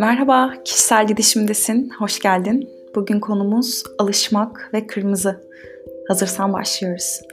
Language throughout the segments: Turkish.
Merhaba, kişisel gelişimdesin. Hoş geldin. Bugün konumuz alışmak ve kırmızı. Hazırsan başlıyoruz.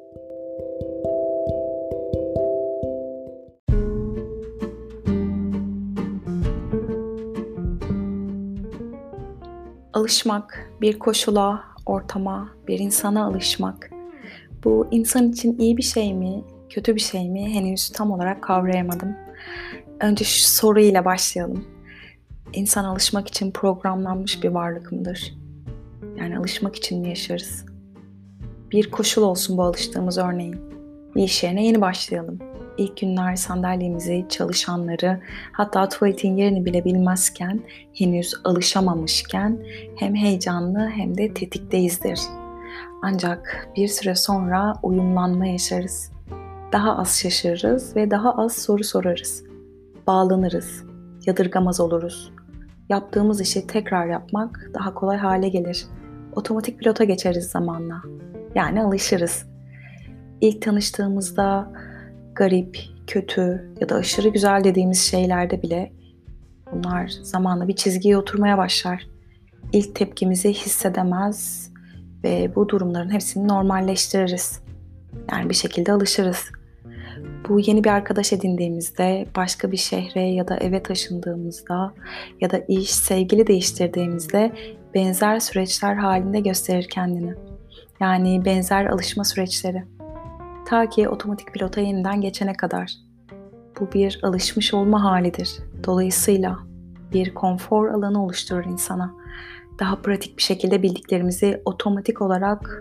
Alışmak, bir koşula, ortama, bir insana alışmak. Bu insan için iyi bir şey mi, kötü bir şey mi henüz tam olarak kavrayamadım. Önce şu soruyla başlayalım. İnsan alışmak için programlanmış bir varlık mıdır? Yani alışmak için mi yaşarız? Bir koşul olsun bu alıştığımız örneğin. Bir iş yerine yeni başlayalım. İlk günler sandalyemizi, çalışanları, hatta tuvaletin yerini bile bilmezken, henüz alışamamışken hem heyecanlı hem de tetikteyizdir. Ancak bir süre sonra uyumlanma yaşarız. Daha az şaşırırız ve daha az soru sorarız. Bağlanırız, yadırgamaz oluruz. Yaptığımız işi tekrar yapmak daha kolay hale gelir. Otomatik pilota geçeriz zamanla. Yani alışırız. İlk tanıştığımızda garip, kötü ya da aşırı güzel dediğimiz şeylerde bile bunlar zamanla bir çizgiye oturmaya başlar. İlk tepkimizi hissedemez ve bu durumların hepsini normalleştiririz. Yani bir şekilde alışırız. Bu yeni bir arkadaş edindiğimizde, başka bir şehre ya da eve taşındığımızda ya da iş, sevgili değiştirdiğimizde benzer süreçler halinde gösterir kendini. Yani benzer alışma süreçleri. Ta ki otomatik pilota yeniden geçene kadar. Bu bir alışmış olma halidir. Dolayısıyla bir konfor alanı oluşturur insana. Daha pratik bir şekilde bildiklerimizi otomatik olarak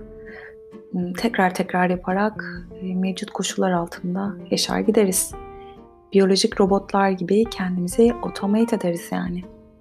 tekrar yaparak mevcut koşullar altında yaşar gideriz. Biyolojik robotlar gibi kendimizi otomate ederiz yani.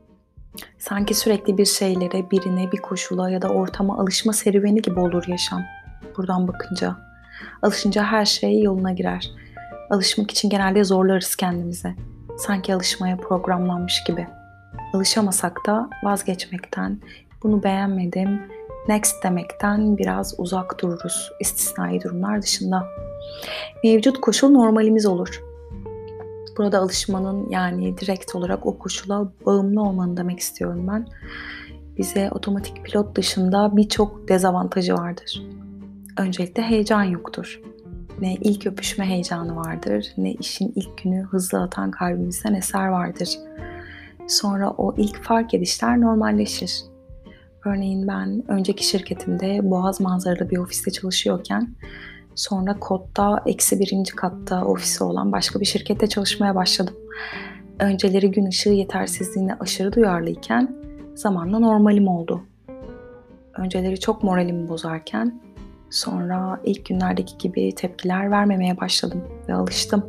Sanki sürekli bir şeylere, birine, bir koşula ya da ortama alışma serüveni gibi olur yaşam. Buradan bakınca. Alışınca her şey yoluna girer. Alışmak için genelde zorlarız kendimize. Sanki alışmaya programlanmış gibi. Alışamasak da vazgeçmekten, bunu beğenmedim, next demekten biraz uzak dururuz istisnai durumlar dışında. Mevcut koşul normalimiz olur. Burada alışmanın yani direkt olarak o koşula bağımlı olmanın demek istiyorum ben. Bize otomatik pilot dışında birçok dezavantajı vardır. Öncelikle heyecan yoktur. Ne ilk öpüşme heyecanı vardır, ne işin ilk günü hızlı atan kalbimizden eser vardır. Sonra o ilk fark edişler normalleşir. Örneğin ben önceki şirketimde Boğaz manzaralı bir ofiste çalışıyorken sonra kodda -1. katta ofisi olan başka bir şirkette çalışmaya başladım. Önceleri gün ışığı yetersizliğine aşırı duyarlıyken zamanla normalim oldu. Önceleri çok moralimi bozarken sonra ilk günlerdeki gibi tepkiler vermemeye başladım ve alıştım.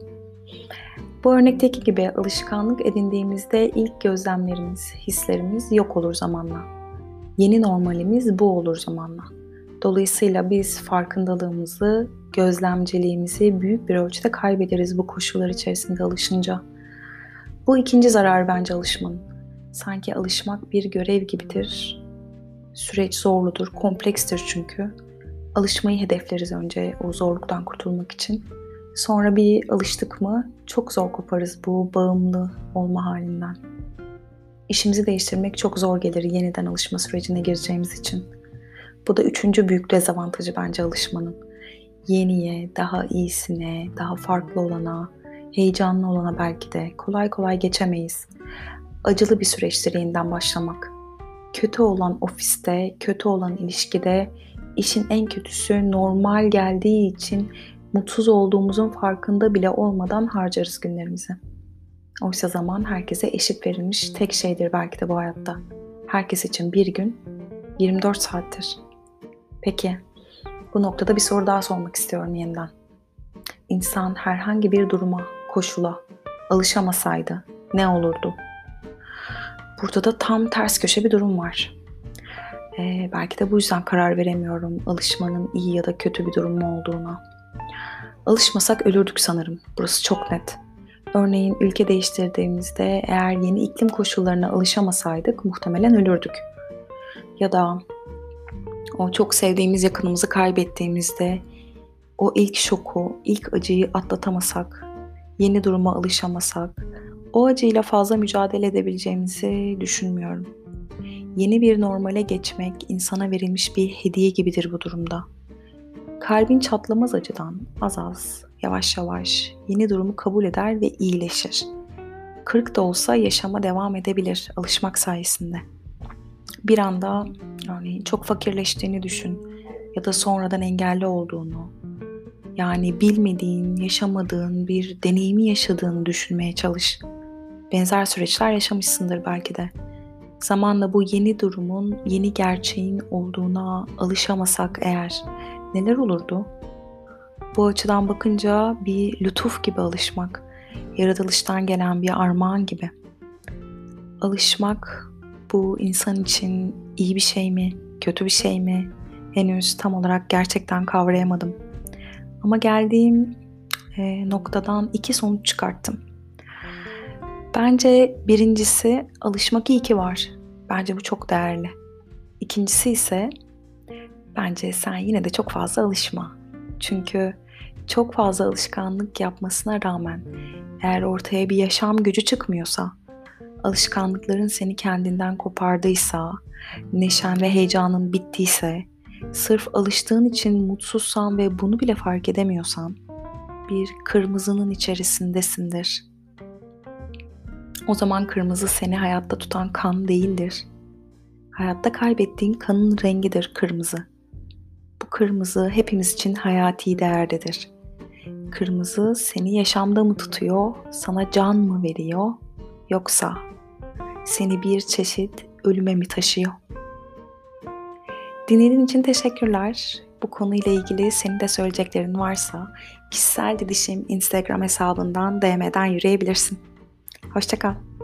Bu örnekteki gibi alışkanlık edindiğimizde ilk gözlemlerimiz, hislerimiz yok olur zamanla. Yeni normalimiz bu olur zamanla. Dolayısıyla biz farkındalığımızı, gözlemciliğimizi büyük bir ölçüde kaybederiz bu koşullar içerisinde alışınca. Bu ikinci zarar bence alışmanın. Sanki alışmak bir görev gibidir. Süreç zorludur, komplekstir çünkü. Alışmayı hedefleriz önce o zorluktan kurtulmak için. Sonra bir alıştık mı çok zor koparız bu bağımlı olma halinden. İşimizi değiştirmek çok zor gelir yeniden alışma sürecine gireceğimiz için. Bu da üçüncü büyük dezavantajı bence alışmanın. Yeniye, daha iyisine, daha farklı olana, heyecanlı olana belki de kolay kolay geçemeyiz. Acılı bir süreçtir yeniden başlamak. Kötü olan ofiste, kötü olan ilişkide, işin en kötüsü normal geldiği için mutsuz olduğumuzun farkında bile olmadan harcarız günlerimizi. Oysa zaman herkese eşit verilmiş tek şeydir belki de bu hayatta. Herkes için bir gün 24 saattir. Peki, bu noktada bir soru daha sormak istiyorum yeniden. İnsan herhangi bir duruma, koşula alışamasaydı ne olurdu? Burada da tam ters köşe bir durum var. Belki de bu yüzden karar veremiyorum alışmanın iyi ya da kötü bir durum mu olduğuna. Alışmasak ölürdük sanırım. Burası çok net. Örneğin ülke değiştirdiğimizde eğer yeni iklim koşullarına alışamasaydık muhtemelen ölürdük. Ya da o çok sevdiğimiz yakınımızı kaybettiğimizde o ilk şoku, ilk acıyı atlatamasak, yeni duruma alışamasak, o acıyla fazla mücadele edebileceğimizi düşünmüyorum. Yeni bir normale geçmek insana verilmiş bir hediye gibidir bu durumda. Kalbin çatlamaz acıdan, az az, yavaş yavaş yeni durumu kabul eder ve iyileşir. Kırık da olsa yaşama devam edebilir alışmak sayesinde. Bir anda örneğin çok fakirleştiğini düşün ya da sonradan engelli olduğunu, yani bilmediğin, yaşamadığın bir deneyimi yaşadığını düşünmeye çalış. Benzer süreçler yaşamışsındır belki de. Zamanla bu yeni durumun, yeni gerçeğin olduğuna alışamasak eğer neler olurdu? Bu açıdan bakınca bir lütuf gibi alışmak, yaratılıştan gelen bir armağan gibi. Alışmak bu insan için iyi bir şey mi, kötü bir şey mi? Henüz tam olarak gerçekten kavrayamadım. Ama geldiğim noktadan 2 sonuç çıkarttım. Bence birincisi alışmak iyi ki var. Bence bu çok değerli. İkincisi ise bence sen yine de çok fazla alışma. Çünkü çok fazla alışkanlık yapmasına rağmen eğer ortaya bir yaşam gücü çıkmıyorsa, alışkanlıkların seni kendinden kopardıysa, neşen ve heyecanın bittiyse, sırf alıştığın için mutsuzsan ve bunu bile fark edemiyorsan, bir kırmızının içerisindesindir. O zaman kırmızı seni hayatta tutan kan değildir. Hayatta kaybettiğin kanın rengidir kırmızı. Bu kırmızı hepimiz için hayati değerdedir. Kırmızı seni yaşamda mı tutuyor, sana can mı veriyor, yoksa seni bir çeşit ölüme mi taşıyor? Dinlediğin için teşekkürler. Bu konuyla ilgili senin de söyleyeceklerin varsa Kişisel Didişim Instagram hesabından DM'den yürüyebilirsin. Hoşça kal.